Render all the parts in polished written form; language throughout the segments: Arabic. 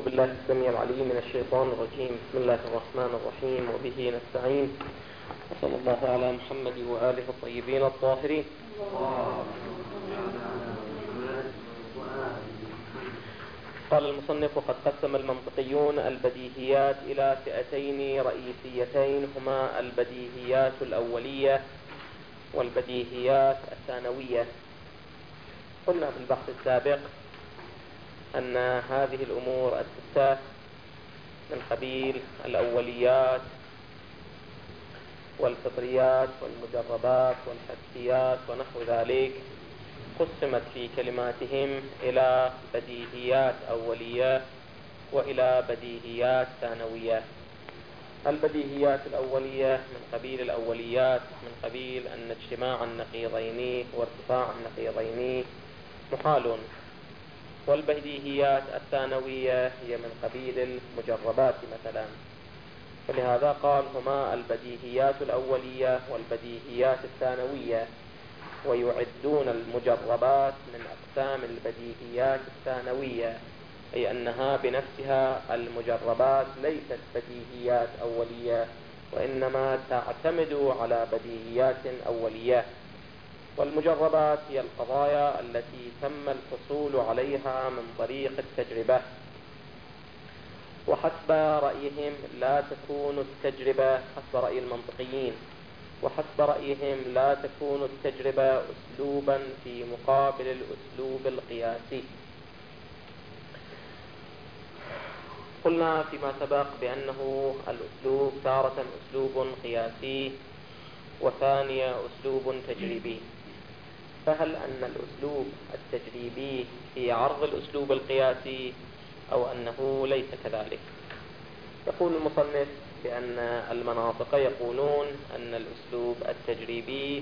بالله السميع العليم من الشيطان الرجيم. بسم الله الرحمن الرحيم، وبه نستعين، وصلى الله على محمد وآله الطيبين الطاهرين. قال المصنف: وقد قسم المنطقيون البديهيات إلى فئتين رئيسيتين، هما البديهيات الأولية والبديهيات الثانوية. قلنا في البحث السابق أن هذه الأمور الستة من قبيل الأوليات والفطريات والمجربات والحسيات ونحو ذلك قسمت في كلماتهم إلى بديهيات أولية وإلى بديهيات ثانوية. البديهيات الأولية من قبيل الأوليات من قبيل أن اجتماع النقيضين وارتفاع النقيضين محال، والبديهيات الثانوية هي من قبيل المجربات مثلا. ولهذا قال هما البديهيات الأولية والبديهيات الثانوية، ويعدون المجربات من أقسام البديهيات الثانوية، أي أنها بنفسها المجربات ليست بديهيات أولية، وإنما تعتمد على بديهيات أولية. والمجربات هي القضايا التي تم الحصول عليها من طريق التجربة، وحسب رأيهم لا تكون التجربة، حسب رأي المنطقيين، وحسب رأيهم لا تكون التجربة أسلوبا في مقابل الأسلوب القياسي. قلنا فيما سبق بأنه الأسلوب تارة أسلوب قياسي وثانية أسلوب تجريبي. فهل أن الأسلوب التجريبي في عرض الأسلوب القياسي أو أنه ليس كذلك؟ يقول المصنف بأن المناطق يقولون أن الأسلوب التجريبي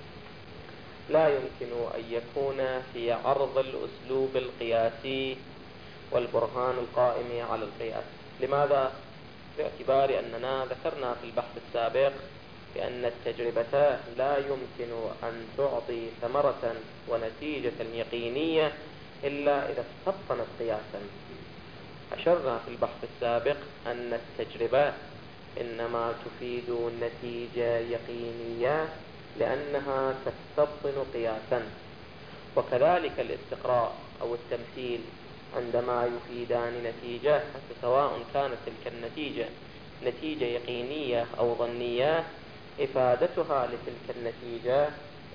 لا يمكن أن يكون في عرض الأسلوب القياسي والبرهان القائم على القياس. لماذا؟ باعتبار أننا ذكرنا في البحث السابق بأن التجربة لا يمكن أن تعطي ثمرة ونتيجة يقينية إلا إذا استبطنت قياسا. أشرنا في البحث السابق أن التجربة إنما تفيد نتيجة يقينية لأنها تستبطن قياسا، وكذلك الاستقراء أو التمثيل عندما يفيدان نتيجة، حتى سواء كانت تلك النتيجة نتيجة يقينية أو ظنية، إفادتها لتلك النتيجة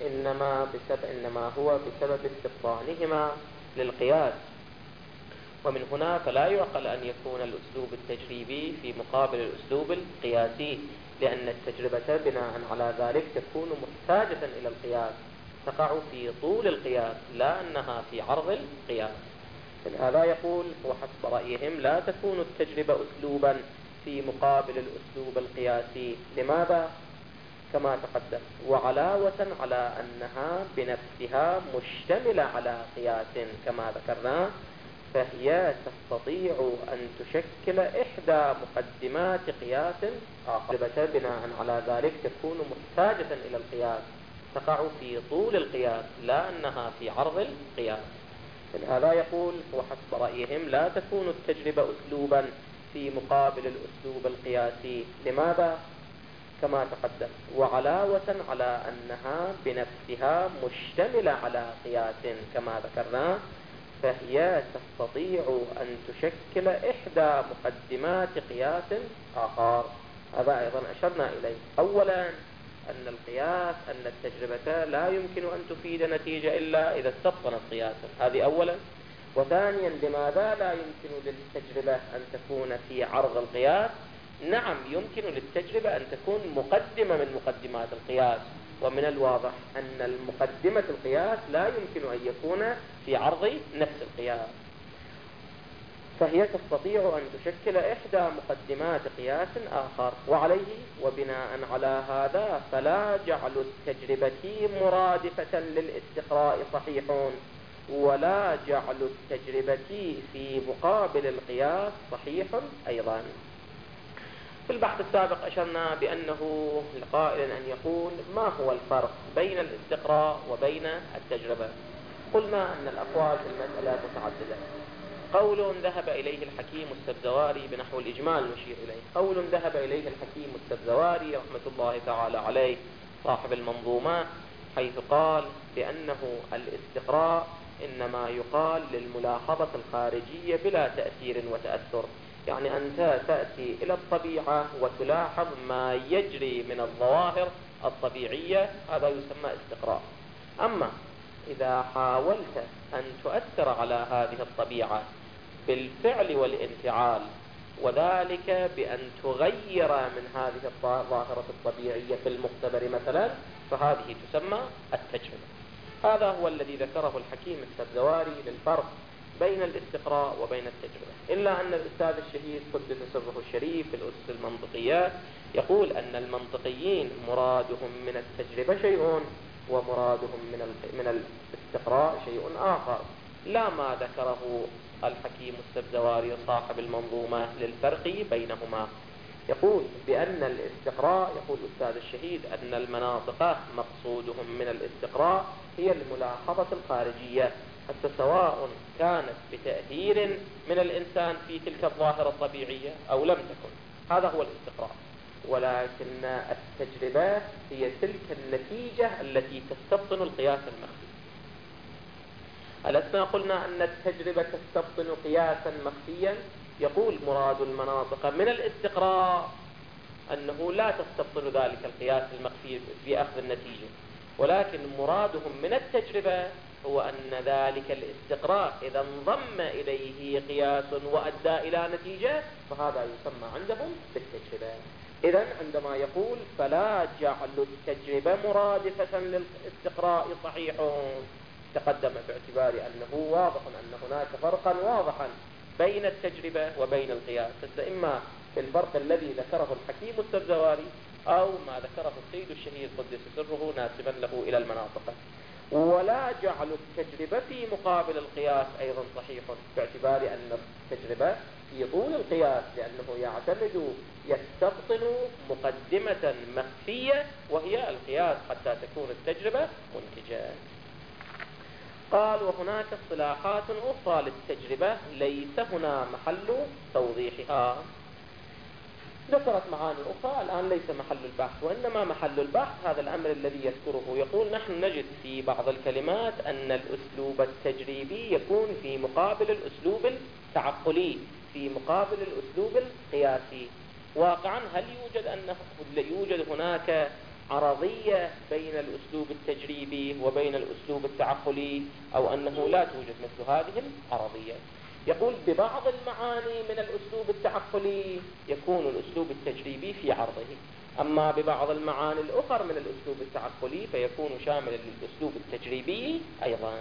إنما هو بسبب استبطانهما للقياس. ومن هنا فلا يعقل أن يكون الأسلوب التجريبي في مقابل الأسلوب القياسي، لأن التجربة بناء على ذلك تكون محتاجة إلى القياس، تقع في طول القياس لا أنها في عرض القياس. هذا يقول وحسب رأيهم لا تكون التجربة أسلوبا في مقابل الأسلوب القياسي. لماذا؟ كما تقدم، وعلاوة على أنها بنفسها مشتملة على قياس كما ذكرنا، فهي تستطيع أن تشكل إحدى مقدمات قياس آخر. بناء على ذلك تكون محتاجة إلى القياس، تقع في طول القياس لا أنها في عرض القياس. هذا يقول وحسب رأيهم لا تكون التجربة أسلوبا في مقابل الأسلوب القياسي. لماذا؟ كما تقدم، وعلاوة على أنها بنفسها مشتملة على قياس كما ذكرنا، فهي تستطيع أن تشكل إحدى مقدمات قياس آخر. هذا أيضا أشرنا إليه. أولا أن القياس أن التجربة لا يمكن أن تفيد نتيجة إلا إذا استبطنت قياسا، هذه أولا. وثانيا لماذا لا يمكن للتجربة أن تكون في عرض القياس؟ نعم يمكن للتجربة أن تكون مقدمة من مقدمات القياس، ومن الواضح أن المقدمة القياس لا يمكن أن يكون في عرض نفس القياس، فهي تستطيع أن تشكل إحدى مقدمات قياس آخر. وعليه وبناء على هذا فلا جعل التجربة مرادفة للاستقراء صحيح، ولا جعل التجربة في مقابل القياس صحيح أيضا. في البحث السابق أشرنا بأنه لقائل أن يقول ما هو الفرق بين الاستقراء وبين التجربة. قلنا أن الأقوال في المسألة متعددة، قول ذهب إليه الحكيم السبزواري بنحو الإجمال نشير إليه. قول ذهب إليه الحكيم السبزواري رحمة الله تعالى عليه صاحب المنظومة، حيث قال بأنه الاستقراء إنما يقال للملاحظة الخارجية بلا تأثير وتأثر، يعني أنت تأتي إلى الطبيعة وتلاحظ ما يجري من الظواهر الطبيعية، هذا يسمى استقراء. أما إذا حاولت أن تؤثر على هذه الطبيعة بالفعل والانفعال، وذلك بأن تغير من هذه الظاهرة الطبيعية في المختبر مثلا، فهذه تسمى التجربة. هذا هو الذي ذكره الحكيم السبزواري للفرق بين الاستقراء وبين التجربة. إلا أن الأستاذ الشهيد قدس سره الشريف في الأسس المنطقيات يقول أن المنطقيين مرادهم من التجربة شيء، ومرادهم من الاستقراء شيء آخر، لا ما ذكره الحكيم السبزواري صاحب المنظومة للفرق بينهما. يقول بأن الاستقراء، يقول الأستاذ الشهيد أن المناطق مقصودهم من الاستقراء هي الملاحظة الخارجية، حتى سواء كانت بتأثير من الإنسان في تلك الظاهرة الطبيعية أو لم تكن، هذا هو الاستقراء. ولكن التجربة هي تلك النتيجة التي تستبطن القياس المخفي. ألسنا قلنا أن التجربة تستبطن قياسا مخفيا؟ يقول مراد المناطق من الاستقراء أنه لا تستبطن ذلك القياس المخفي بأخذ النتيجة، ولكن مرادهم من التجربة هو أن ذلك الاستقراء إذا انضم إليه قياس وأدى إلى نتيجة فهذا يسمى عندهم بالتجربة. إذن عندما يقول فلا جعل التجربة مرادفة للاستقراء صحيح، تقدم باعتبار أنه واضح أن هناك فرقا واضحا بين التجربة وبين القياس، إما الفرق الذي ذكره الحكيم السبزواري أو ما ذكره السيد الشهيد قدس سره ناسبا له إلى المناطق. ولا جعل التجربة في مقابل القياس أيضا صحيح، باعتبار أن التجربة في طول القياس، لأنه يستبطن مقدمة مخفية وهي القياس حتى تكون التجربة منتجة. قال وهناك اصطلاحات أخرى للتجربة ليس هنا محل توضيحها. ذكرت معاني أخرى الآن ليس محل البحث، وإنما محل البحث هذا الأمر الذي يذكره. يقول نحن نجد في بعض الكلمات أن الأسلوب التجريبي يكون في مقابل الأسلوب التعقلي، في مقابل الأسلوب القياسي. واقعا هل يوجد هناك عرضية بين الأسلوب التجريبي وبين الأسلوب التعقلي، أو أنه لا توجد مثل هذه العرضية؟ يقول ببعض المعاني من الأسلوب التعقلي يكون الأسلوب التجريبي في عرضه، أما ببعض المعاني الأخرى من الأسلوب التعقلي فيكون شاملا للأسلوب التجريبي أيضا.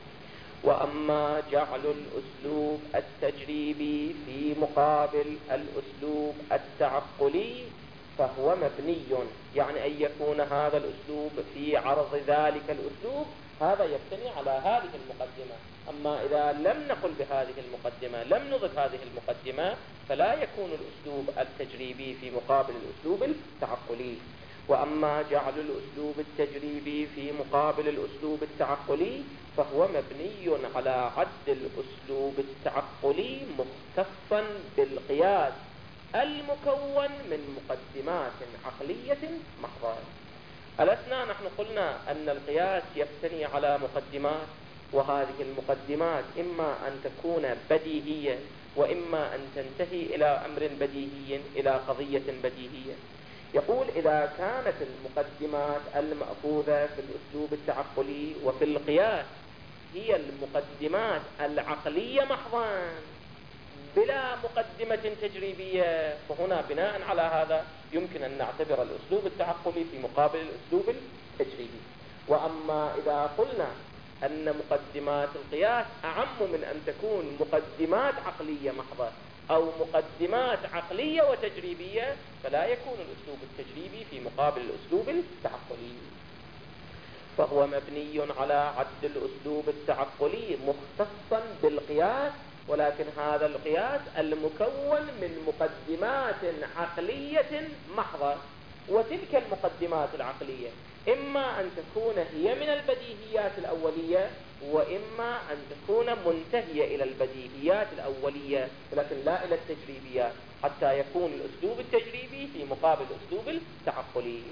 وأما جعل الأسلوب التجريبي في مقابل الأسلوب التعقلي فهو مبني، يعني أن يكون هذا الأسلوب في عرض ذلك الأسلوب، هذا يبتني على هذه المقدمة. أما إذا لم نقل بهذه المقدمة، لم نضف هذه المقدمة، فلا يكون الأسلوب التجريبي في مقابل الأسلوب التعقلي. وأما جعل الأسلوب التجريبي في مقابل الأسلوب التعقلي فهو مبني على عد الأسلوب التعقلي مختصا بالقياس المكون من مقدمات عقلية محضة. ألسنا نحن قلنا أن القياس يبتني على مقدمات، وهذه المقدمات إما أن تكون بديهية وإما أن تنتهي إلى أمر بديهي، إلى قضية بديهية. يقول إذا كانت المقدمات المأخوذة في الأسلوب التعقلي وفي القياس هي المقدمات العقلية محضاً بلا مقدمة تجريبية، فهنا بناء على هذا يمكن أن نعتبر الأسلوب التعقلي في مقابل الأسلوب التجريبي. وأما إذا قلنا أن مقدمات القياس أعم من أن تكون مقدمات عقلية محضة أو مقدمات عقلية وتجريبية، فلا يكون الأسلوب التجريبي في مقابل الأسلوب التعقلي. فهو مبني على عد الأسلوب التعقلي مختصا بالقياس، ولكن هذا القياس المكون من مقدمات عقلية محضة. وتلك المقدمات العقلية إما أن تكون هي من البديهيات الأولية، وإما أن تكون منتهية إلى البديهيات الأولية ولكن لا إلى التجريبيات، حتى يكون الأسلوب التجريبي في مقابل الأسلوب التعقلي.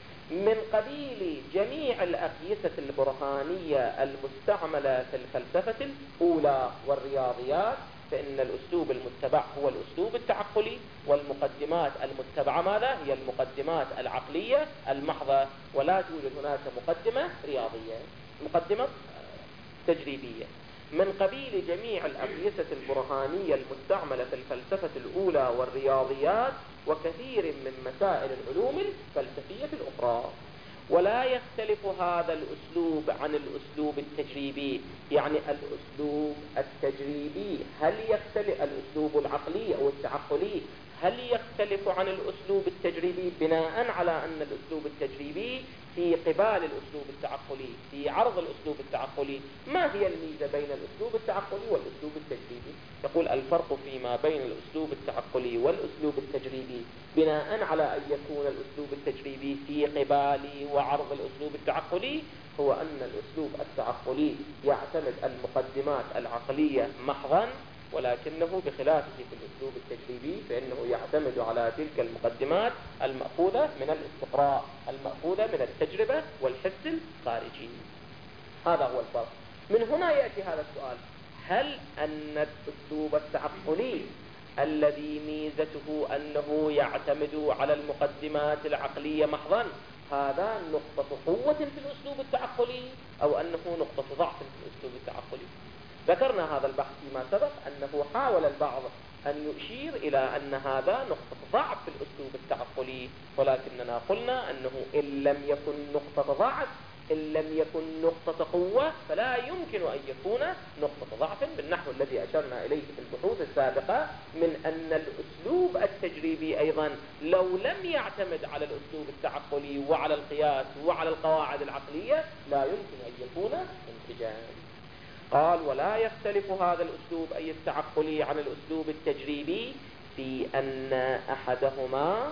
من قبيل جميع الأقيسة البرهانية المستعملة في الفلسفة الأولى والرياضيات، فإن الأسلوب المتبع هو الأسلوب التعقلي، والمقدمات المتبعة ماذا؟ هي المقدمات العقلية المحضة، ولا توجد هناك مقدمة رياضية، مقدمة تجريبية. من قبيل جميع الأقيسة البرهانية المستعملة في الفلسفة الأولى والرياضيات وكثير من مسائل العلوم الفلسفية الأخرى. ولا يختلف هذا الأسلوب عن الأسلوب التجريبي، يعني الأسلوب التجريبي هل يختلف الأسلوب العقلي أو التعقلي هل يختلف عن الأسلوب التجريبي بناء على أن الأسلوب التجريبي في قبال الأسلوب التعقلي، في عرض الأسلوب التعقلي؟ ما هي الميزة بين الأسلوب التعقلي والأسلوب التجريبي؟ يقول الفرق فيما بين الأسلوب التعقلي والأسلوب التجريبي بناء على أن يكون الأسلوب التجريبي في قبال وعرض الأسلوب التعقلي هو أن الأسلوب التعقلي يعتمد المقدمات العقلية محضا، ولكنه بخلافه في الأسلوب التجريبي فإنه يعتمد على تلك المقدمات المأخوذة من الاستقراء، المأخوذة من التجربة والحس الخارجي. هذا هو الفرق. من هنا يأتي هذا السؤال: هل أن الأسلوب التعقلي الذي ميزته أنه يعتمد على المقدمات العقلية محضا هذا نقطة قوة في الأسلوب التعقلي أو أنه نقطة ضعف في الأسلوب التعقلي؟ ذكرنا هذا البحث فيما سبق أنه حاول البعض أن يشير إلى أن هذا نقطة ضعف في الأسلوب التعقلي، ولكننا قلنا أنه إن لم يكن نقطة ضعف، إن لم يكن نقطة قوة، فلا يمكن أن يكون نقطة ضعف بالنحو الذي أشرنا إليه في البحوث السابقة من أن الأسلوب التجريبي أيضا لو لم يعتمد على الأسلوب التعقلي وعلى القياس وعلى القواعد العقلية لا يمكن أن يكون منتجا. قال: ولا يختلف هذا الأسلوب أي التعقلي عن الأسلوب التجريبي في أن أحدهما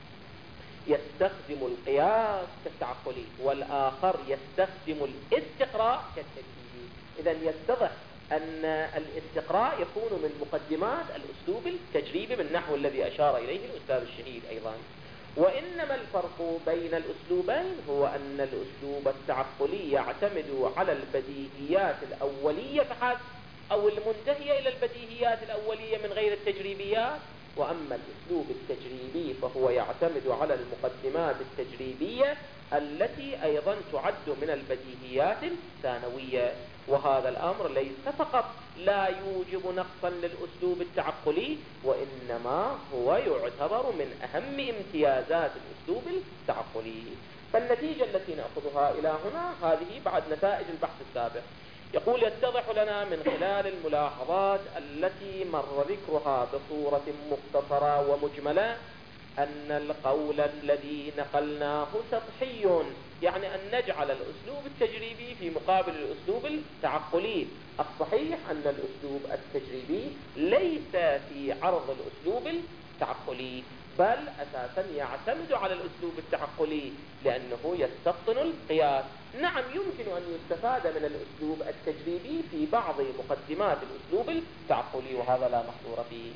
يستخدم القياس كالتعقلي والآخر يستخدم الاستقراء كالتجريبي. إذن يتضح أن الاستقراء يكون من مقدمات الأسلوب التجريبي بالنحو الذي أشار إليه الأستاذ الشهيد أيضا. وإنما الفرق بين الأسلوبين هو أن الأسلوب التعقلي يعتمد على البديهيات الأولية فحسب أو المنتهية إلى البديهيات الأولية من غير التجريبيات، وأما الأسلوب التجريبي فهو يعتمد على المقدمات التجريبية التي أيضا تعد من البديهيات الثانوية. وهذا الأمر ليس فقط لا يوجب نقصا للأسلوب التعقلي، وإنما هو يعتبر من أهم امتيازات الأسلوب التعقلي. فالنتيجة التي نأخذها إلى هنا هذه بعد نتائج البحث السابق. يقول: يتضح لنا من خلال الملاحظات التي مر ذكرها بصورة مختصرة ومجملة أن القول الذي نقلناه سطحي، يعني أن نجعل الأسلوب التجريبي في مقابل الأسلوب التعقلي. الصحيح أن الأسلوب التجريبي ليس في عرض الأسلوب التعقلي، بل أساسا يعتمد على الأسلوب التعقلي لأنه يستبطن القياس. نعم يمكن أن يستفاد من الأسلوب التجريبي في بعض مقدمات الأسلوب التعقلي، وهذا لا محظور فيه.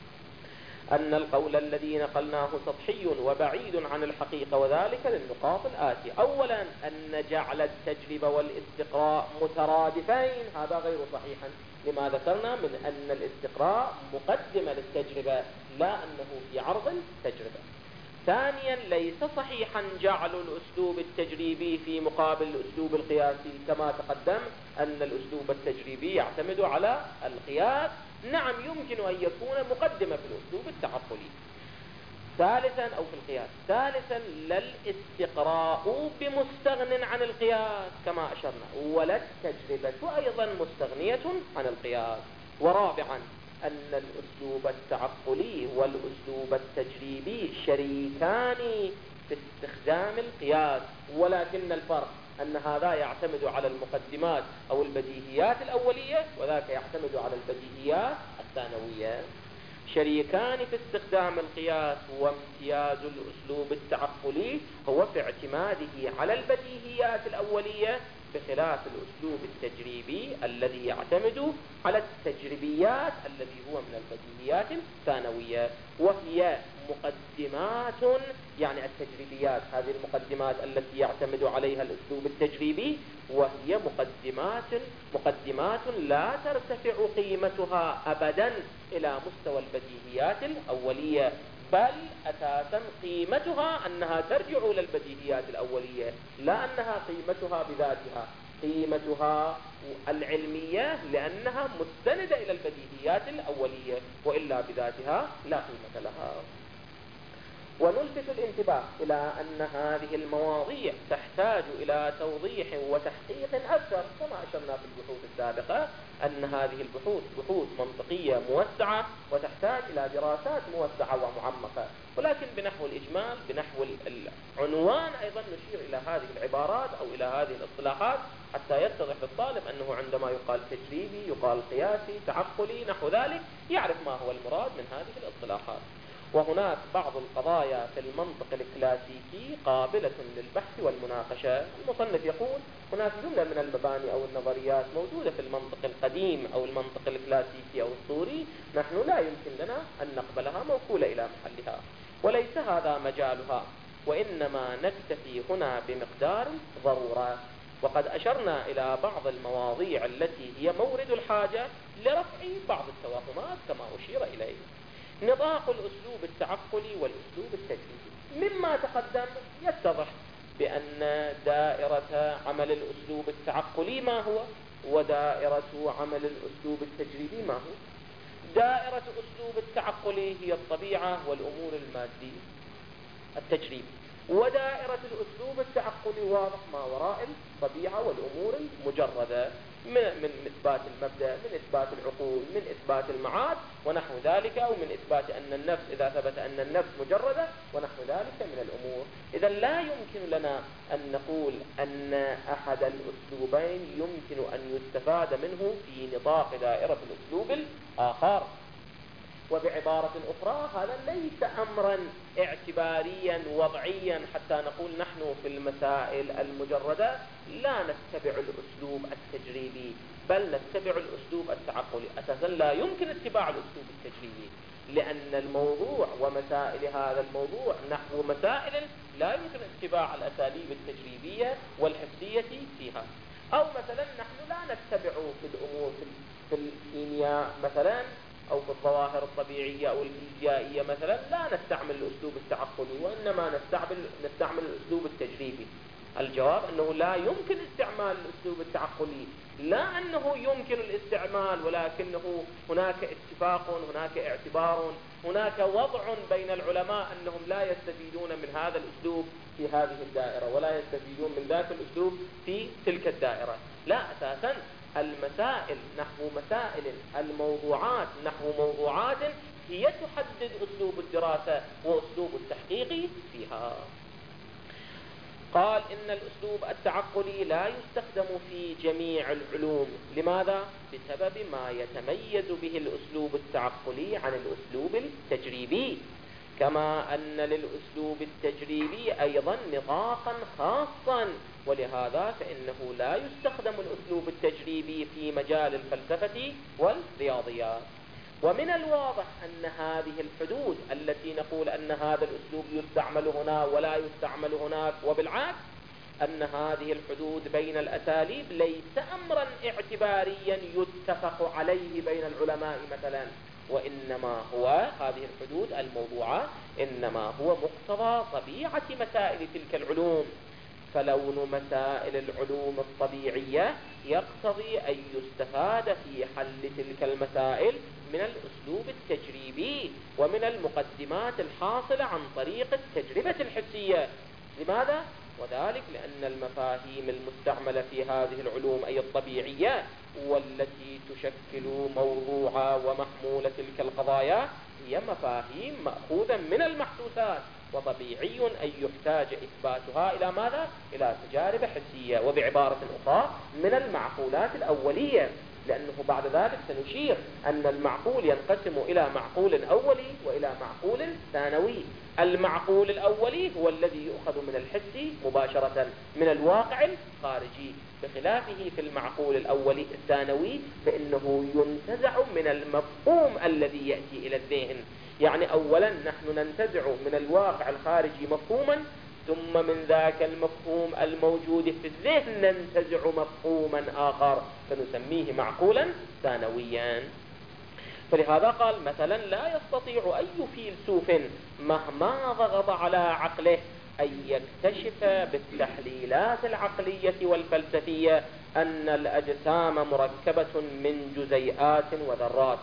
أن القول الذي نقلناه سطحي وبعيد عن الحقيقة، وذلك للنقاط الآتية: أولا أن جعل التجربة والاستقراء مترادفين، هذا غير صحيح لما ذكرنا من أن الاستقراء مقدمة للتجربة لا أنه في عرض التجربة. ثانيا ليس صحيحا جعل الأسلوب التجريبي في مقابل الأسلوب القياسي، كما تقدم أن الأسلوب التجريبي يعتمد على القياس. نعم يمكن أن يكون مقدمة في الأسلوب التعقلي. ثالثا أو في القياس، ثالثا لا الاستقراء بمستغن عن القياس كما أشرنا، ولا التجربة أيضا مستغنية عن القياس. ورابعا أن الأسلوب التعقلي والأسلوب التجريبي شريكان في استخدام القياس، ولكن الفرق أن هذا يعتمد على المقدمات أو البديهيات الأولية، وذاك يعتمد على البديهيات الثانوية. شريكان في استخدام القياس، وامتياز الأسلوب التعقلي هو في اعتماده على البديهيات الأولية، بخلاف الأسلوب التجريبي الذي يعتمد على التجريبيات الذي هو من البديهيات الثانوية، وهي مقدمات. يعني التجريبيات هذه المقدمات التي يعتمد عليها الأسلوب التجريبي، وهي مقدمات لا ترتفع قيمتها أبدا إلى مستوى البديهيات الأولية، بل أساسا قيمتها أنها ترجع إلى البديهيات الأولية، لا أنها قيمتها بذاتها، قيمتها العلمية لأنها مستندة إلى البديهيات الأولية، وإلا بذاتها لا قيمة لها. ونلفت الانتباه إلى أن هذه المواضيع تحتاج إلى توضيح وتحقيق أكثر، كما أشرنا في البحوث السابقة أن هذه البحوث بحوث منطقية موسعة وتحتاج إلى دراسات موسعة ومعمقة، ولكن بنحو الإجمال بنحو العنوان أيضا نشير إلى هذه العبارات أو إلى هذه الاصطلاحات حتى يتضح للطالب أنه عندما يقال تجريبي يقال قياسي تعقلي نحو ذلك يعرف ما هو المراد من هذه الاصطلاحات. وهناك بعض القضايا في المنطق الكلاسيكي قابلة للبحث والمناقشة. المصنف يقول هناك جملة من المباني أو النظريات موجودة في المنطق القديم أو المنطق الكلاسيكي أو الصوري نحن لا يمكن لنا أن نقبلها موكولة إلى محلها، وليس هذا مجالها، وإنما نكتفي هنا بمقدار ضرورة. وقد أشرنا إلى بعض المواضيع التي هي مورد الحاجة لرفع بعض التوهمات كما أشير إليه. نطاق الأسلوب التعقلي والأسلوب التجريبي، مما تقدم يتضح بأن دائرة عمل الأسلوب التعقلي ما هو، ودائرة عمل الأسلوب التجريبي ما هو. دائرة أسلوب التعقلي هي الطبيعة والأمور المادية التجريبي، ودائرة الأسلوب التعقلي واضح ما وراء الطبيعة والأمور المجردة من إثبات المبدأ، من إثبات العقول، من إثبات المعاد ونحو ذلك، أو من إثبات أن النفس إذا ثبت أن النفس مجردة ونحو ذلك من الأمور. إذا لا يمكن لنا أن نقول أن أحد الأسلوبين يمكن أن يستفاد منه في نطاق دائرة الأسلوب الآخر. وبعبارة أخرى هذا ليس أمرا اعتباريا وضعيا حتى نقول نحن في المسائل المجردة لا نتبع الأسلوب التجريبي بل نتبع الأسلوب التعقلي. أساسا لا يمكن اتباع الأسلوب التجريبي، لأن الموضوع ومسائل هذا الموضوع نحو مسائل لا يمكن اتباع الأساليب التجريبية والحسية فيها. أو مثلا نحن لا نتبع في الأمور في الكيمياء مثلا أو في الظواهر الطبيعية أو الفيزيائية مثلا لا نستعمل الأسلوب التعقلي، وإنما نستعمل الأسلوب التجريبي. الجواب أنه لا يمكن استعمال الأسلوب التعقلي، لا أنه يمكن الاستعمال، ولكنه هناك اتفاق، هناك اعتبار، هناك وضع بين العلماء أنهم لا يستفيدون من هذا الأسلوب في هذه الدائرة ولا يستفيدون من ذاك الأسلوب في تلك الدائرة. لا، أساسا المسائل نحو مسائل، الموضوعات نحو موضوعات، هي تحدد أسلوب الدراسة وأسلوب التحقيق فيها. قال إن الأسلوب التعقلي لا يستخدم في جميع العلوم. لماذا؟ بسبب ما يتميز به الأسلوب التعقلي عن الأسلوب التجريبي، كما أن للأسلوب التجريبي أيضا نطاقا خاصا، ولهذا فإنه لا يستخدم الأسلوب التجريبي في مجال الفلسفة والرياضيات. ومن الواضح أن هذه الحدود التي نقول أن هذا الأسلوب يستعمل هنا ولا يستعمل هناك وبالعكس، أن هذه الحدود بين الأساليب ليس أمرا اعتباريا يتفق عليه بين العلماء مثلا، وإنما هو هذه الحدود الموضوعة إنما هو مقتضى طبيعة مسائل تلك العلوم. فلون مسائل العلوم الطبيعية يقتضي أن يستفاد في حل تلك المسائل من الأسلوب التجريبي ومن المقدمات الحاصلة عن طريق التجربة الحسية. لماذا؟ وذلك لأن المفاهيم المستعملة في هذه العلوم أي الطبيعية والتي تشكل موضوع ومحمول تلك القضايا هي مفاهيم مأخوذة من المحسوسات، وطبيعي أن يحتاج إثباتها إلى ماذا؟ إلى تجارب حسية، وبعبارة أخرى من المعقولات الأولية. لأنه بعد ذلك سنشير أن المعقول ينقسم إلى معقول أولي وإلى معقول ثانوي. المعقول الأولي هو الذي يؤخذ من الحس مباشرة من الواقع الخارجي، بخلافه في المعقول الأولي الثانوي فإنه ينتزع من المفهوم الذي يأتي إلى الذهن. يعني أولا نحن ننتزع من الواقع الخارجي مفهوما، ثم من ذاك المفهوم الموجود في الذهن ننتزع مفهوما آخر فنسميه معقولا ثانويا. فلهذا قال مثلا لا يستطيع أي فيلسوف مهما ضغط على عقله أن يكتشف بالتحليلات العقلية والفلسفية أن الأجسام مركبة من جزيئات وذرات،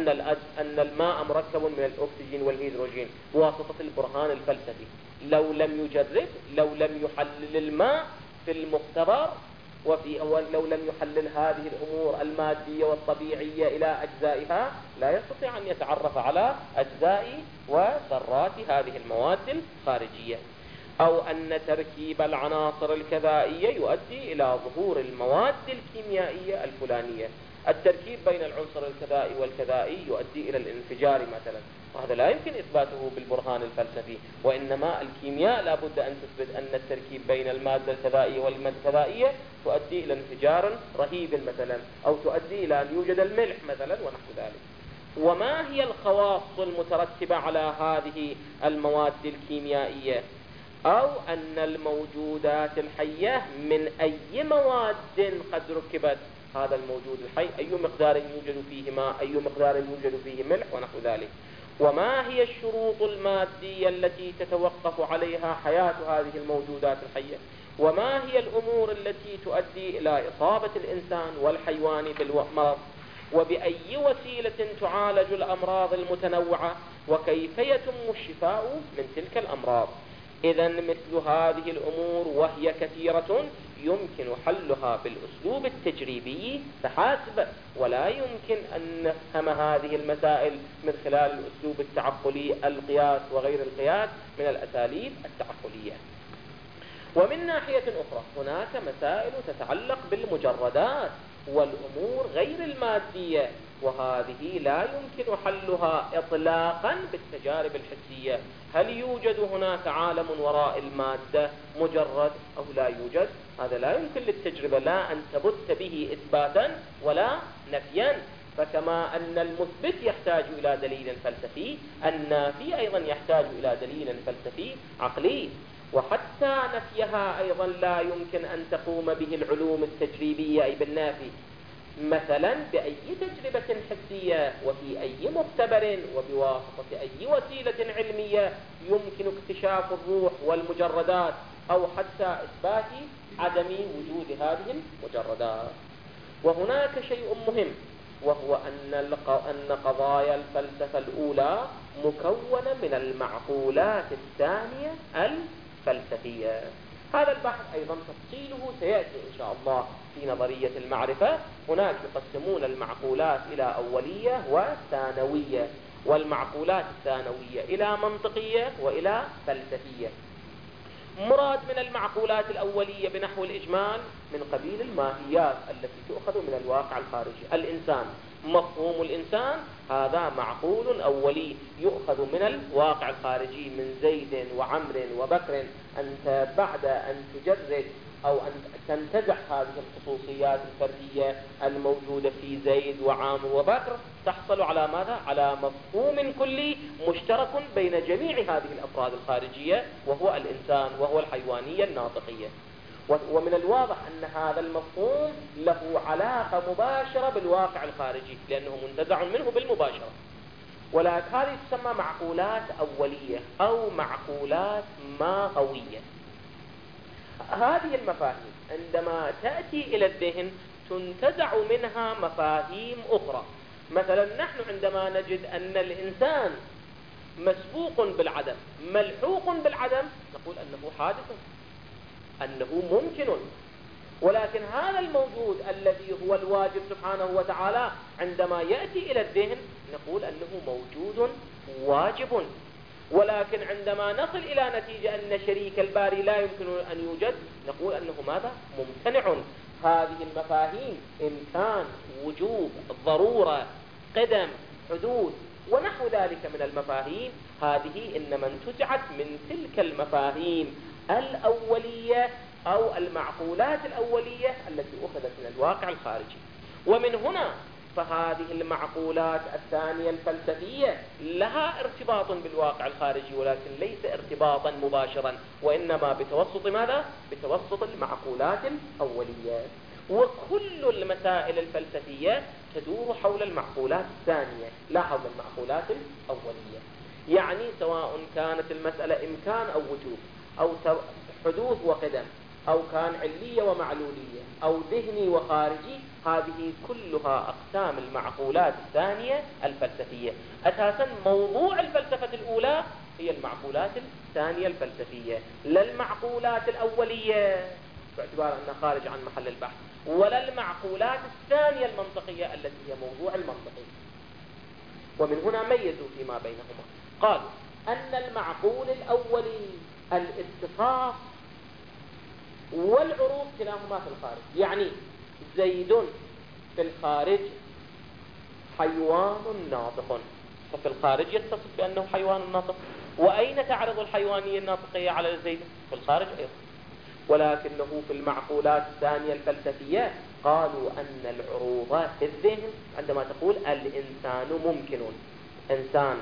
أن الماء مركب من الأكسجين والهيدروجين بواسطة البرهان الفلسفي. لو لم يجرب، لو لم يحلل الماء في المختبر لو لم يحلل هذه الأمور المادية والطبيعية إلى أجزائها لا يستطيع أن يتعرف على أجزاء وذرات هذه المواد الخارجية. أو أن تركيب العناصر الكذائية يؤدي إلى ظهور المواد الكيميائية الفلانية. التركيب بين العنصر الكذائي والكذائي يؤدي إلى الانفجار مثلا، وهذا لا يمكن إثباته بالبرهان الفلسفي، وإنما الكيمياء لا بد أن تثبت أن التركيب بين المادة الكذائية والمادة الكذائية تؤدي إلى انفجار رهيب مثلا، أو تؤدي إلى أن يوجد الملح مثلا ونحو ذلك. وما هي الخواص المترتبة على هذه المواد الكيميائية؟ أو أن الموجودات الحية من أي مواد قد ركبت، هذا الموجود الحي أي مقدار يوجد فيه ماء، أي مقدار يوجد فيه ملح ونحو ذلك. وما هي الشروط المادية التي تتوقف عليها حياة هذه الموجودات الحية؟ وما هي الأمور التي تؤدي إلى إصابة الإنسان والحيوان بالمرض؟ وبأي وسيلة تعالج الأمراض المتنوعة؟ وكيف يتم الشفاء من تلك الأمراض؟ إذن مثل هذه الأمور وهي كثيرة يمكن حلها بالأسلوب التجريبي فحسب، ولا يمكن أن نفهم هذه المسائل من خلال الأسلوب التعقلي، القياس وغير القياس من الأساليب التعقلية. ومن ناحية أخرى هناك مسائل تتعلق بالمجردات والأمور غير المادية، وهذه لا يمكن حلها إطلاقا بالتجارب الحسية. هل يوجد هناك عالم وراء المادة مجرد أو لا يوجد؟ هذا لا يمكن للتجربة لا أن تبت به إثباتا ولا نفيا. فكما أن المثبت يحتاج إلى دليل فلسفي، النافي أيضا يحتاج إلى دليل فلسفي عقلي. وحتى نفيها أيضا لا يمكن أن تقوم به العلوم التجريبية أي بالنافي، مثلا بأي تجربة حسية وفي أي مختبر وبواسطة أي وسيلة علمية يمكن اكتشاف الروح والمجردات، أو حتى إثبات عدم وجود هذه المجردات. وهناك شيء مهم، وهو أن قضايا الفلسفة الأولى مكونة من المعقولات الثانية الفلسفية. هذا البحث أيضا تفصيله سيأتي إن شاء الله في نظرية المعرفة. هناك يقسمون المعقولات إلى أولية وثانوية، والمعقولات الثانوية إلى منطقية وإلى فلسفية. مراد من المعقولات الأولية بنحو الإجمال من قبيل الماهيات التي تؤخذ من الواقع الخارجي. الإنسان، مفهوم الإنسان هذا معقول أولي يؤخذ من الواقع الخارجي من زيد وعمر وبكر. أنت بعد أن تجرد أو أن تنتزع هذه الخصوصيات الفردية الموجودة في زيد وعامر وبكر تحصل على ماذا؟ على مفهوم كلي مشترك بين جميع هذه الأفراد الخارجية، وهو الإنسان، وهو الحيوانية الناطقية. ومن الواضح أن هذا المفهوم له علاقة مباشرة بالواقع الخارجي لأنه منتزع منه بالمباشرة. ولكن هذه تسمى معقولات أولية أو معقولات ماهوية. هذه المفاهيم عندما تأتي إلى الذهن تنتزع منها مفاهيم أخرى. مثلا نحن عندما نجد أن الإنسان مسبوق بالعدم ملحوق بالعدم نقول أنه حادث، أنه ممكن. ولكن هذا الموجود الذي هو الواجب سبحانه وتعالى عندما يأتي إلى الذهن نقول أنه موجود واجب. ولكن عندما نصل إلى نتيجة أن شريك الباري لا يمكن أن يوجد نقول أنه ماذا؟ ممتنع. هذه المفاهيم إمكان، وجوب، ضرورة، قدم، حدوث ونحو ذلك من المفاهيم، هذه إنما انتزعت من تلك المفاهيم الأولية أو المعقولات الأولية التي أخذت من الواقع الخارجي. ومن هنا فهذه المعقولات الثانية الفلسفية لها ارتباط بالواقع الخارجي، ولكن ليس ارتباطا مباشرا، وإنما بتوسط ماذا؟ بتوسط المعقولات الأولية. وكل المسائل الفلسفية تدور حول المعقولات الثانية لا حول المعقولات الأولية. يعني سواء كانت المسألة إمكان أو وجوب، أو حدوث وقدم، أو كان علية ومعلولية، أو ذهني وخارجي، هذه كلها أقسام المعقولات الثانية الفلسفية. أساسا موضوع الفلسفة الأولى هي المعقولات الثانية الفلسفية، لا المعقولات الأولية باعتبار أنها خارج عن محل البحث، ولا المعقولات الثانية المنطقية التي هي موضوع المنطقي. ومن هنا ميزوا فيما بينهما، قالوا أن المعقول الأولي الاتصاف والعروض كلاهما في الخارج. يعني زيد في الخارج حيوان ناطق، ففي الخارج يتصف بأنه حيوان ناطق. وأين تعرض الحيوانية الناطقية على زيد؟ في الخارج أيضا. ولكنه في المعقولات الثانية الفلسفية قالوا أن العروض في الذهن، عندما تقول الإنسان ممكن، إنسان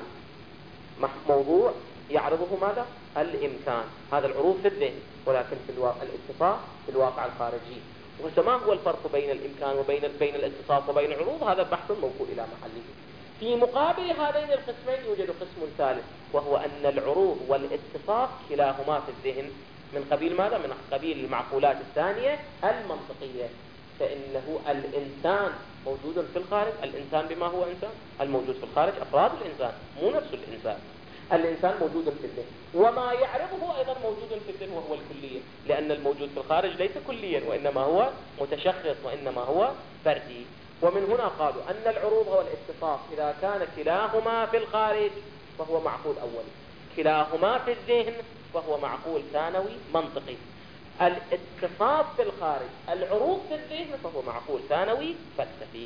موضوع يعرضه ماذا؟ الإمكان، هذا العروض في الذهن، ولكن في الاتصاف في الواقع الخارجي. وما هو الفرق بين الإمكان وبين الاتصاف وبين العروض؟ هذا بحث موكول إلى محله. في مقابل هذين القسمين يوجد قسم ثالث، وهو أن العروض والاتصاف كلاهما في الذهن، من قبيل ماذا؟ من قبيل المعقولات الثانية المنطقية. فإنه الإنسان موجود في الخارج. الإنسان بما هو إنسان، الموجود في الخارج أفراد الإنسان مو نفس الإنسان. الإنسان موجود في الذهن، وما يعرضه أيضا موجود في الذهن وهو الكلية، لأن الموجود في الخارج ليس كليا، وإنما هو متشخص، وإنما هو فردي. ومن هنا قالوا أن العروض والاتصاف إذا كان كلاهما في الخارج فهو معقول أولي، كلاهما في الذهن فهو معقول ثانوي منطقي. الاتصاف في الخارج، العروض في الذهن، فهو معقول ثانوي فلسفي.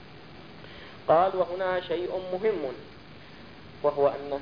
قال وهنا شيء مهم، وهو أن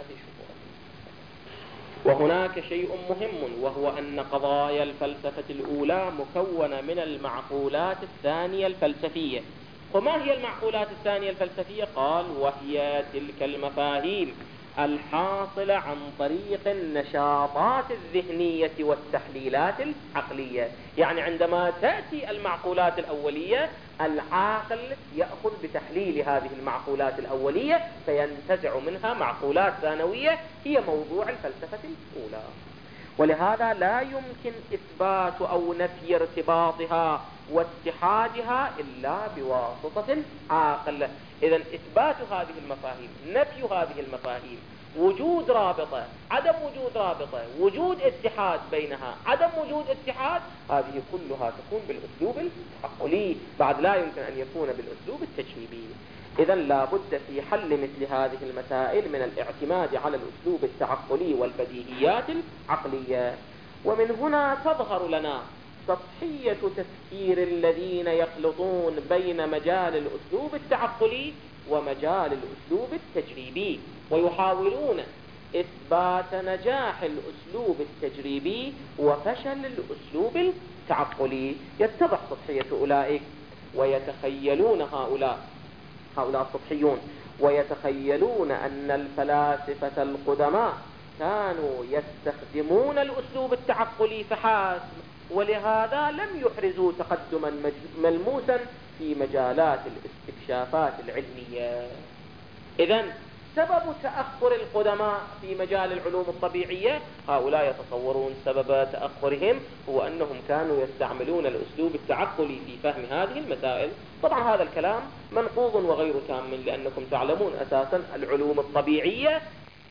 وهناك شيء مهم، وهو أن قضايا الفلسفة الأولى مكونة من المعقولات الثانية الفلسفية. وما هي المعقولات الثانية الفلسفية؟ قال وهي تلك المفاهيم الحاصلة عن طريق النشاطات الذهنية والتحليلات العقلية. يعني عندما تأتي المعقولات الأولية، العاقل يأخذ بتحليل هذه المعقولات الأولية فينتزع منها معقولات ثانوية هي موضوع الفلسفة الأولى. ولهذا لا يمكن إثبات أو نفي ارتباطها واتحادها إلا بواسطة العاقل. إذا إثبات هذه المفاهيم، نفي هذه المفاهيم، وجود رابطة، عدم وجود رابطة، وجود اتحاد بينها، عدم وجود اتحاد، هذه كلها تكون بالأسلوب العقلي، بعد لا يمكن أن يكون بالأسلوب التجريبي. إذا لا بد في حل مثل هذه المسائل من الاعتماد على الأسلوب التعقلي والبديهيات العقلية. ومن هنا تظهر لنا سطحية تفكير الذين يخلطون بين مجال الأسلوب التعقلي ومجال الأسلوب التجريبي، ويحاولون إثبات نجاح الأسلوب التجريبي وفشل الأسلوب التعقلي. يتضح سطحية أولئك ويتخيلون هؤلاء السطحيون ويتخيلون أن الفلاسفة القدماء كانوا يستخدمون الأسلوب التعقلي فحسب، ولهذا لم يحرزوا تقدما ملموسا في مجالات الاستكشافات العلمية. إذن سبب تأخر القدماء في مجال العلوم الطبيعية، هؤلاء يتصورون سبب تأخرهم هو أنهم كانوا يستعملون الأسلوب التعقلي في فهم هذه المسائل. طبعا هذا الكلام منقوض وغير تام، لأنكم تعلمون أساسا العلوم الطبيعية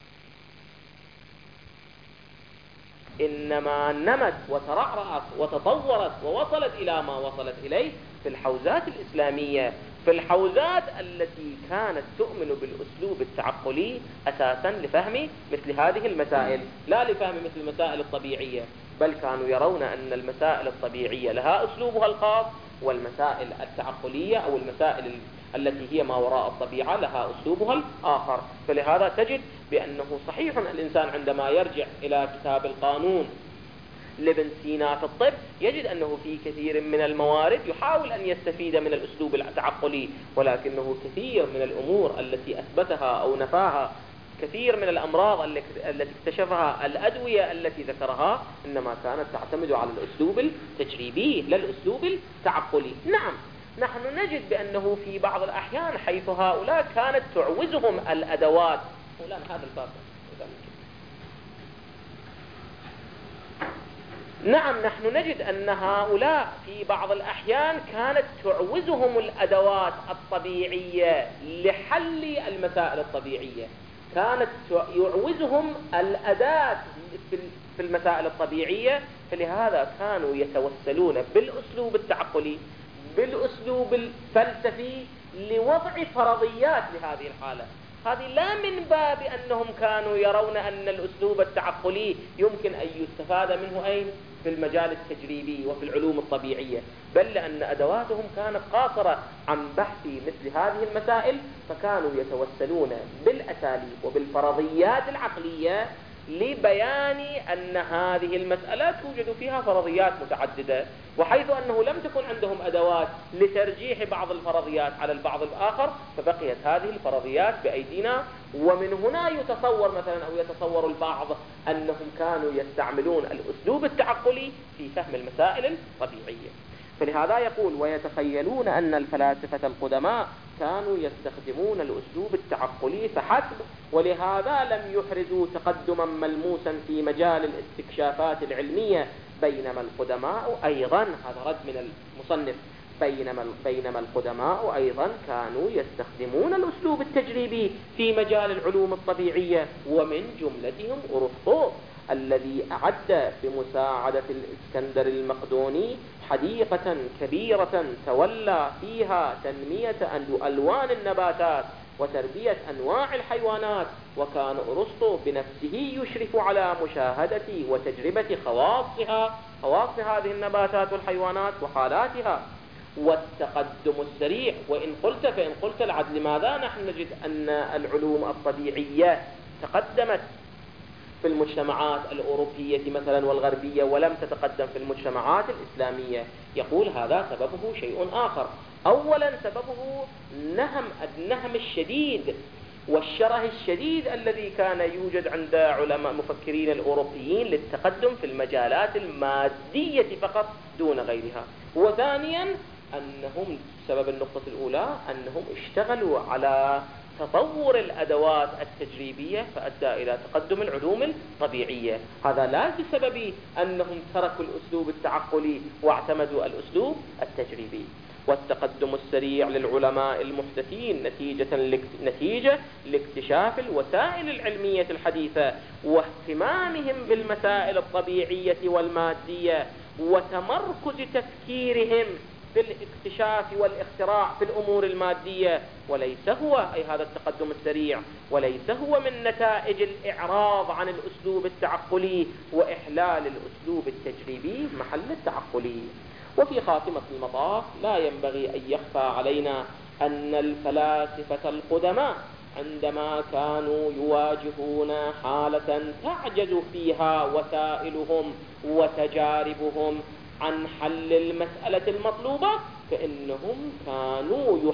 إنما نمت وترعرعت وتطورت ووصلت إلى ما وصلت إليه في الحوزات الإسلامية، في الحوزات التي كانت تؤمن بالأسلوب التعقلي أساسا لفهم مثل هذه المسائل، لا لفهم مثل المسائل الطبيعية. بل كانوا يرون أن المسائل الطبيعية لها أسلوبها الخاص، والمسائل التعقلية أو المسائل التي هي ما وراء الطبيعة لها أسلوبها الآخر. فلهذا تجد بأنه صحيح الإنسان عندما يرجع إلى كتاب القانون لابن سينا في الطب يجد أنه في كثير من الموارد يحاول أن يستفيد من الأسلوب التعقلي، ولكنه كثير من الأمور التي أثبتها أو نفاها، كثير من الأمراض التي اكتشفها، الأدوية التي ذكرها، إنما كانت تعتمد على الأسلوب التجريبي لا الأسلوب التعقلي. نعم، نحن نجد بأنه في بعض الأحيان حيث هؤلاء كانت تعوزهم الأدوات، ولان هذا الباب نعم، نحن نجد أن هؤلاء في بعض الأحيان كانت تعوزهم الأدوات الطبيعية لحل المسائل الطبيعية، كانت يعوزهم الأداة في المسائل الطبيعية، فلهذا كانوا يتوسلون بالأسلوب التعقلي بالأسلوب الفلسفي لوضع فرضيات لهذه الحالة. هذه لا من باب أنهم كانوا يرون أن الأسلوب التعقلي يمكن أن يستفاد منه أين؟ في المجال التجريبي وفي العلوم الطبيعية، بل لأن أدواتهم كانت قاصرة عن بحث مثل هذه المسائل، فكانوا يتوسلون بالأساليب وبالفرضيات العقلية لبيان أن هذه المسألة توجد فيها فرضيات متعددة، وحيث أنه لم تكن عندهم أدوات لترجيح بعض الفرضيات على البعض الآخر، فبقيت هذه الفرضيات بأيدينا. ومن هنا يتصور مثلا أو يتصور البعض أنهم كانوا يستعملون الأسلوب التعقلي في فهم المسائل الطبيعية. فلهذا يقول: ويتخيلون أن الفلاسفة القدماء كانوا يستخدمون الأسلوب التعقلي فحسب، ولهذا لم يحرزوا تقدما ملموسا في مجال الاستكشافات العلمية، بينما القدماء أيضا، هذا رد من المصنف، بينما القدماء أيضا كانوا يستخدمون الأسلوب التجريبي في مجال العلوم الطبيعية، ومن جملتهم أرسطو الذي أعد بمساعدة الإسكندر المقدوني حديقة كبيرة تولى فيها تنمية ألوان النباتات وتربية أنواع الحيوانات، وكان أرسطو بنفسه يشرف على مشاهدة وتجربة خواص هذه النباتات والحيوانات وحالاتها. والتقدم السريع، وإن قلت العدل، لماذا نحن نجد أن العلوم الطبيعية تقدمت في المجتمعات الأوروبية مثلا والغربية ولم تتقدم في المجتمعات الإسلامية؟ يقول هذا سببه شيء آخر. أولا سببه النهم الشديد والشره الشديد الذي كان يوجد عند علماء مفكرين الأوروبيين للتقدم في المجالات المادية فقط دون غيرها. وثانيا أنهم، سبب النقطة الأولى، أنهم اشتغلوا على تطور الأدوات التجريبية فأدى إلى تقدم العلوم الطبيعية. هذا لا بسبب أنهم تركوا الأسلوب التعقلي واعتمدوا الأسلوب التجريبي. والتقدم السريع للعلماء المحدثين نتيجة لاكتشاف الوسائل العلمية الحديثة واهتمامهم بالمسائل الطبيعية والمادية وتمركز تفكيرهم في الاكتشاف والاختراع في الأمور المادية، وليس هو، أي هذا التقدم السريع، وليس هو من نتائج الإعراض عن الأسلوب التعقلي وإحلال الأسلوب التجريبي محل التعقلي. وفي خاتمة المطاف لا ينبغي أن يخفى علينا أن الفلاسفة القدماء عندما كانوا يواجهون حالة تعجز فيها وسائلهم وتجاربهم عن حل المسألة المطلوبة، فإنهم كانوا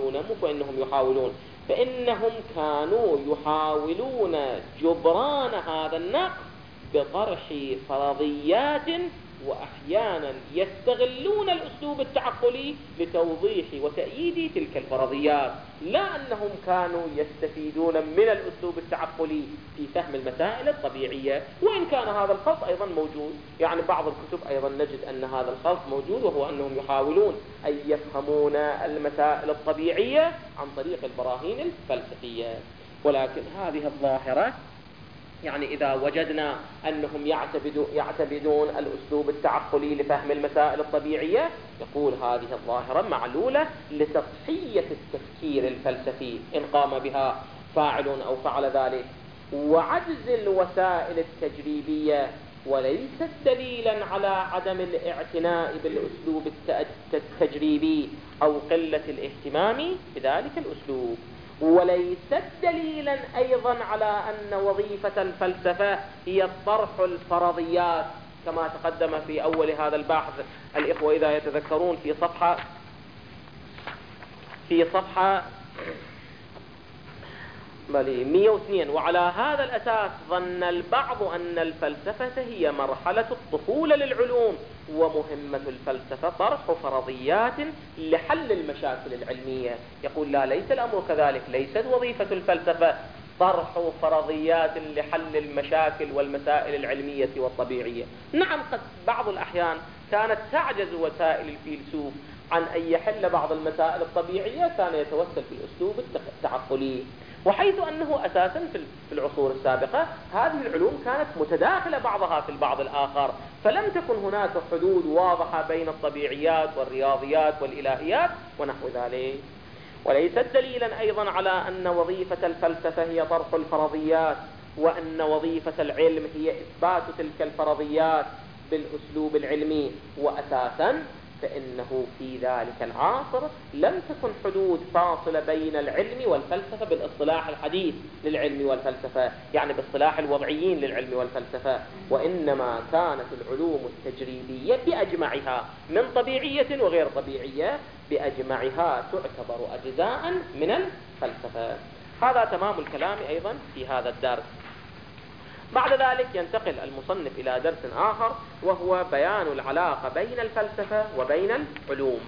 يحاولون جبران هذا النقص بطرح فرضيات، وأحيانا يستغلون الأسلوب التعقلي لتوضيح وتأييد تلك الفرضيات، لا أنهم كانوا يستفيدون من الأسلوب التعقلي في فهم المسائل الطبيعية. وإن كان هذا الخلط أيضا موجود، يعني بعض الكتب أيضا نجد أن هذا الخلط موجود، وهو أنهم يحاولون أن يفهمون المسائل الطبيعية عن طريق البراهين الفلسفية. ولكن هذه الظاهرة، يعني إذا وجدنا أنهم يعتمدون الأسلوب التعقلي لفهم المسائل الطبيعية، يقول هذه الظاهرة معلولة لتضحية التفكير الفلسفي إن قام بها فاعل أو فعل ذلك، وعجز الوسائل التجريبية وليست دليلا على عدم الاعتناء بالأسلوب التجريبي أو قلة الاهتمام بذلك الأسلوب، وليست دليلا أيضا على أن وظيفة الفلسفة هي طرح الفرضيات كما تقدم في أول هذا البحث. الإخوة إذا يتذكرون في صفحة 102: وعلى هذا الأساس ظن البعض أن الفلسفة هي مرحلة الطفولة للعلوم، ومهمة الفلسفة طرح فرضيات لحل المشاكل العلمية. يقول لا، ليس الأمر كذلك، ليست وظيفة الفلسفة طرح فرضيات لحل المشاكل والمسائل العلمية والطبيعية. نعم، قد بعض الأحيان كانت تعجز وسائل الفيلسوف عن أن يحل بعض المسائل الطبيعية، كان يتوسل في الأسلوب التعقلي. وحيث أنه أساسا في العصور السابقة هذه العلوم كانت متداخلة بعضها في البعض الآخر، فلم تكن هناك حدود واضحة بين الطبيعيات والرياضيات والإلهيات ونحو ذلك. وليست دليلا أيضا على أن وظيفة الفلسفة هي طرح الفرضيات، وأن وظيفة العلم هي إثبات تلك الفرضيات بالأسلوب العلمي. وأساسا فإنه في ذلك العصر لم تكن حدود فاصلة بين العلم والفلسفة بالاصطلاح الحديث للعلم والفلسفة، يعني باصطلاح الوضعيين للعلم والفلسفة، وإنما كانت العلوم التجريبية بأجمعها من طبيعية وغير طبيعية بأجمعها تعتبر أجزاء من الفلسفة. هذا تمام الكلام أيضا في هذا الدرس. بعد ذلك ينتقل المصنف إلى درس آخر، وهو بيان العلاقة بين الفلسفة وبين العلوم.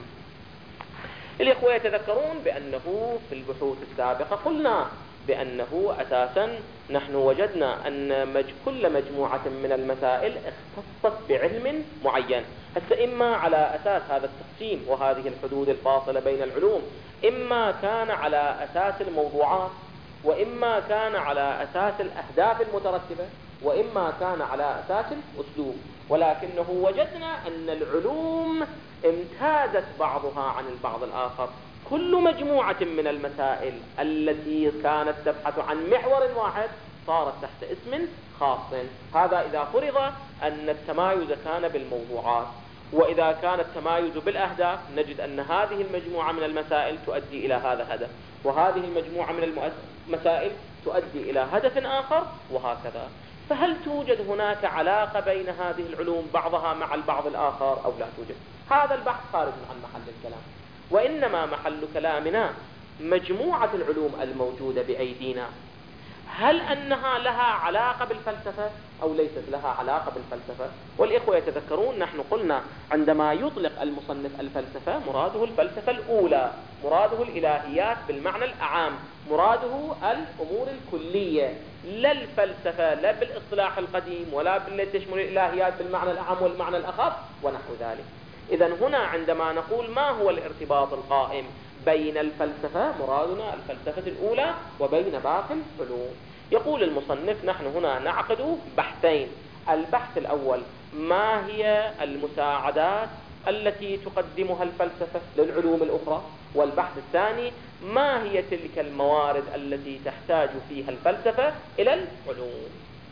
الإخوة يتذكرون بأنه في البحوث السابقة قلنا بأنه أساسا نحن وجدنا أن كل مجموعة من المسائل اختصت بعلم معين. حتى إما على أساس هذا التقسيم وهذه الحدود الفاصلة بين العلوم، إما كان على أساس الموضوعات، وإما كان على أساس الأهداف المترتبة، وإما كان على أساس الأسلوب. ولكنه وجدنا أن العلوم امتازت بعضها عن البعض الآخر. كل مجموعة من المسائل التي كانت تبحث عن محور واحد صارت تحت اسم خاص. هذا إذا فرض أن التمايز كان بالموضوعات. وإذا كان التمايز بالأهداف نجد أن هذه المجموعة من المسائل تؤدي إلى هذا الهدف، وهذه المجموعة من المسائل تؤدي إلى هدف آخر، وهكذا. فهل توجد هناك علاقة بين هذه العلوم بعضها مع البعض الآخر أو لا توجد؟ هذا البحث خارج عن محل الكلام، وإنما محل كلامنا مجموعة العلوم الموجودة بأيدينا، هل أنها لها علاقة بالفلسفة أو ليست لها علاقة بالفلسفة؟ والإخوة يتذكرون نحن قلنا عندما يطلق المصنف الفلسفة مراده الفلسفة الأولى، مراده الإلهيات بالمعنى الأعام، مراده الأمور الكلية، لا الفلسفة لا بالاصطلاح القديم ولا بالتي تشمل الإلهيات بالمعنى الأعام والمعنى الأخف ونحو ذلك. إذن هنا عندما نقول ما هو الارتباط القائم بين الفلسفة، مرادنا الفلسفة الأولى وبين باقي العلوم. يقول المصنف نحن هنا نعقد بحثين. البحث الأول: ما هي المساعدات التي تقدمها الفلسفة للعلوم الأخرى؟ والبحث الثاني: ما هي تلك الموارد التي تحتاج فيها الفلسفة إلى العلوم؟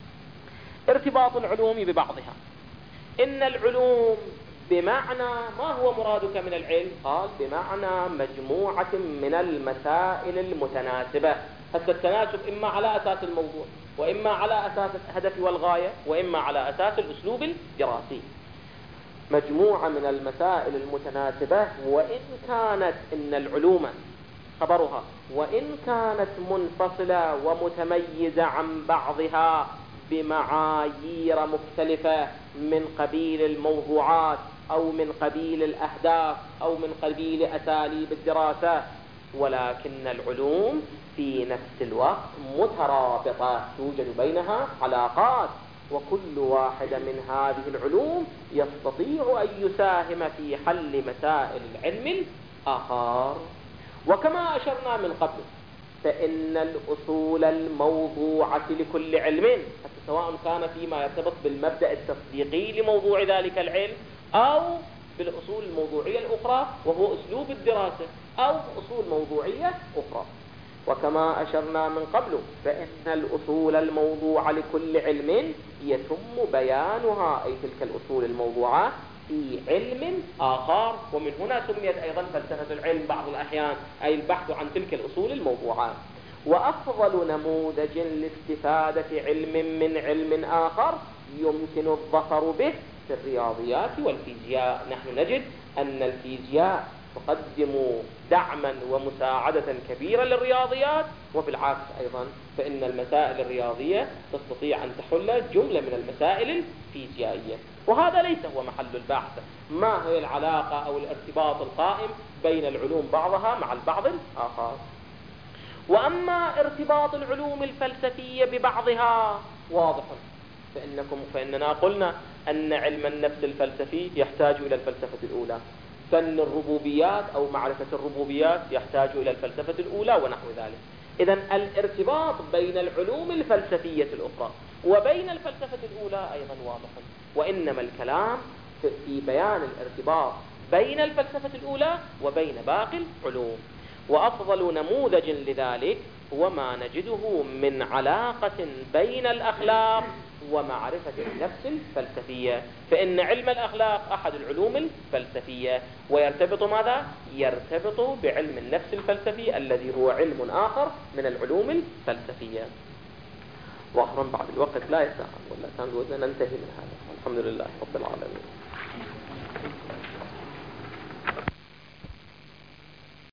ارتباط العلوم ببعضها. إن العلوم بمعنى ما هو مرادك من العلم؟ قال بمعنى مجموعة من المسائل المتناسبة. هذا التناسب إما على أساس الموضوع، وإما على أساس الهدف والغاية، وإما على أساس الأسلوب الدراسي. مجموعة من المسائل المتناسبة، وإن كانت إن العلوم خبرها وإن كانت منفصلة ومتميزة عن بعضها بمعايير مختلفة من قبيل الموضوعات أو من قبيل الأهداف أو من قبيل أساليب الدراسة، ولكن العلوم في نفس الوقت مترابطة، توجد بينها علاقات، وكل واحدة من هذه العلوم يستطيع أن يساهم في حل مسائل العلم الآخر. وكما أشرنا من قبل فإن الأصول الموضوعة لكل علم، حتى سواء كان فيما يرتبط بالمبدأ التصديقي لموضوع ذلك العلم أو بالأصول الموضوعية الأخرى وهو أسلوب الدراسة أو أصول موضوعية أخرى. وكما أشرنا من قبل فإن الأصول الموضوعة لكل علم يتم بيانها، أي تلك الأصول الموضوعة في علم آخر. ومن هنا سميت أيضا فلسفة العلم بعض الأحيان، أي البحث عن تلك الأصول الموضوعة. وأفضل نموذج لاستفادة علم من علم آخر يمكن الظفر به في الرياضيات والفيزياء. نحن نجد أن الفيزياء تقدم دعما ومساعدة كبيرة للرياضيات، وبالعكس أيضا فإن المسائل الرياضية تستطيع أن تحل جملة من المسائل الفيزيائية. وهذا ليس هو محل البحث، ما هي العلاقة أو الارتباط القائم بين العلوم بعضها مع البعض الآخر. وأما ارتباط العلوم الفلسفية ببعضها واضح، فإننا قلنا أن علم النفس الفلسفي يحتاج إلى الفلسفة الأولى، فن الربوبيات أو معرفة الربوبيات يحتاج إلى الفلسفة الأولى ونحو ذلك. إذن الارتباط بين العلوم الفلسفية الأخرى وبين الفلسفة الأولى أيضا واضح، وإنما الكلام في بيان الارتباط بين الفلسفة الأولى وبين باقي العلوم. وأفضل نموذج لذلك هو ما نجده من علاقة بين الأخلاق ومعرفة النفس الفلسفية، فإن علم الأخلاق أحد العلوم الفلسفية، ويرتبط ماذا؟ يرتبط بعلم النفس الفلسفي الذي هو علم آخر من العلوم الفلسفية. وأخرا بعد الوقت لا يسع، ولا كان ودنا ننتهي من هذا. الحمد لله رب العالمين.